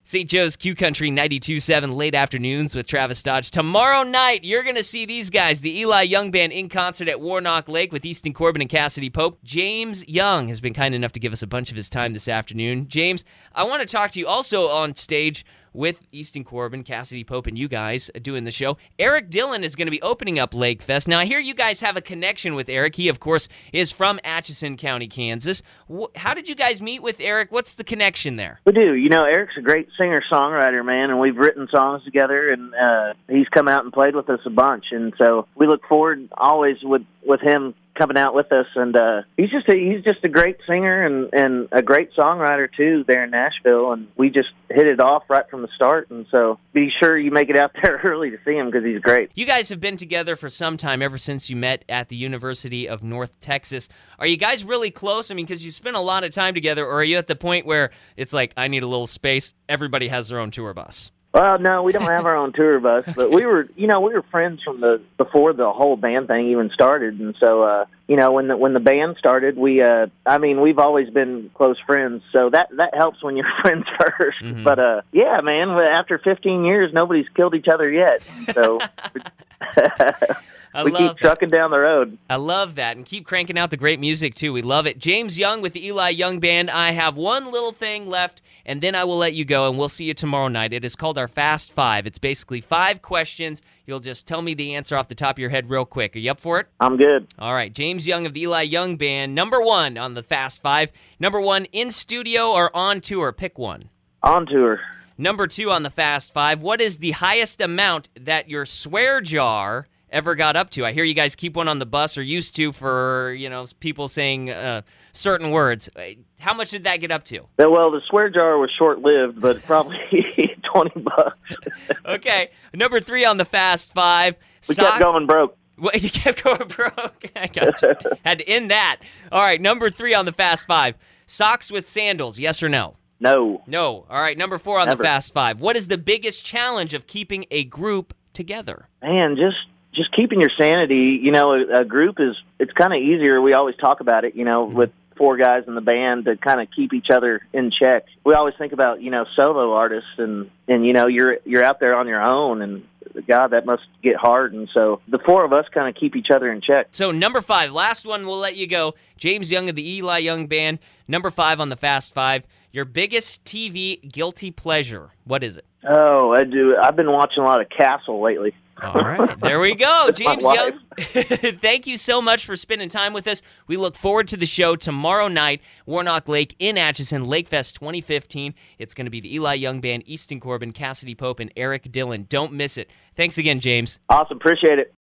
St. Joe's Q Country 92.7 late afternoons with Travis Dodge. Tomorrow night, you're going to see these guys, the Eli Young Band, in concert at Warnock Lake with Easton Corbin and Cassidy Pope. James Young has been kind enough to give us a bunch of his time this afternoon. James, I want to talk to you also on stage with Easton Corbin, Cassidy Pope, and you guys doing the show. Eric Dillon is going to be opening up Lake Fest. Now, I hear you guys have a connection with Eric. He, of course, is from Atchison County, Kansas. How did you guys meet with Eric? What's the connection there? We do. You know, Eric's a great singer-songwriter, man, and we've written songs together, and he's come out and played with us a bunch. And so we look forward always with him coming out with us, and he's just a great singer and a great songwriter too there in Nashville, and we just hit it off right from the start. And so be sure you make it out there early to see him because he's great. You guys have been together for some time, ever since you met at the University of North Texas. Are you guys really close? I mean, because you've spent a lot of time together, or are you at the point where it's like, I need a little space, everybody has their own tour bus? Well, no, we don't have our own tour bus, but we were friends from before the whole band thing even started, and so when the band started, we've always been close friends, so that helps when you're friends first. Mm-hmm. But yeah, man, after 15 years, nobody's killed each other yet, so. We keep trucking down the road. I love that. And keep cranking out the great music, too. We love it. James Young with the Eli Young Band. I have one little thing left, and then I will let you go, and we'll see you tomorrow night. It is called our Fast Five. It's basically 5 questions. You'll just tell me the answer off the top of your head real quick. Are you up for it? I'm good. All right. James Young of the Eli Young Band. Number 1 on the Fast Five. Number 1, in studio or on tour? Pick one. On tour. Number 2 on the Fast Five. What is the highest amount that your swear jar ever got up to? I hear you guys keep one on the bus, or used to, for people saying certain words. How much did that get up to? Well, the swear jar was short-lived, but probably $20. Okay. Number 3 on the Fast Five. We kept going broke. Well, you kept going broke. I got you. Had to end that. All right. Number 3 on the Fast Five. Socks with sandals. Yes or no? No. No. All right. Number 4 on the Fast Five. What is the biggest challenge of keeping a group together? Man, just keeping your sanity. A group it's kind of easier. We always talk about it, with 4 guys in the band to kind of keep each other in check. We always think about, solo artists and you're out there on your own, and God, that must get hard. And so the 4 of us kind of keep each other in check. So number 5, last one, we'll let you go. James Young of the Eli Young Band. Number 5 on the Fast Five. Your biggest TV guilty pleasure. What is it? Oh, I do. I've been watching a lot of Castle lately. All right, there we go. James Young, thank you so much for spending time with us. We look forward to the show tomorrow night, Warnock Lake in Atchison, Lake Fest 2015. It's going to be the Eli Young Band, Easton Corbin, Cassidy Pope, and Eric Dillon. Don't miss it. Thanks again, James. Awesome. Appreciate it.